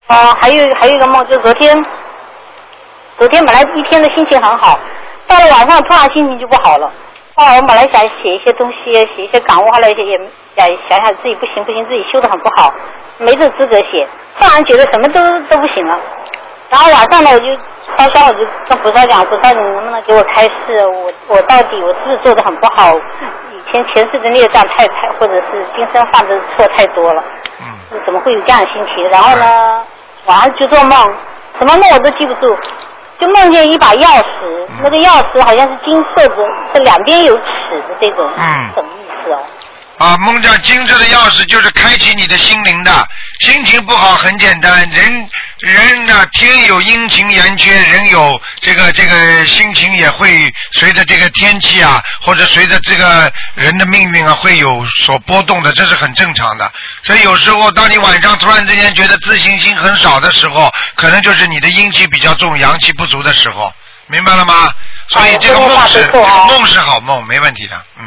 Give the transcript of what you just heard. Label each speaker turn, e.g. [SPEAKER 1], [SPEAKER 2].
[SPEAKER 1] 还有一个梦，就昨天本来一天的心情很好，到了晚上突然心情就不好了。我本来想写一些东西，写一些感悟，后来也想想自己不行，自己修得很不好，没这资格写。突然觉得什么都不行了。然后晚上呢，我就烧香，我就跟菩萨讲，菩萨你能不能给我开示？我到底我是不是做得很不好？以前世的孽障太，或者是今生犯的错太多了。怎么会有这样的心情？然后呢，晚上就做梦，什么梦我都记不住。就梦见一把钥匙，那个钥匙好像是金色的，这两边有齿的这种，什么意思哦？
[SPEAKER 2] 梦见金色的钥匙就是开启你的心灵的。心情不好很简单，人呢，天有阴晴圆缺，人有这个心情也会随着这个天气啊，或者随着这个人的命运啊，会有所波动的，这是很正常的。所以有时候当你晚上突然之间觉得自信心很少的时候，可能就是你的阴气比较重，阳气不足的时候，明白了吗？所以这个梦是好梦，没问题的。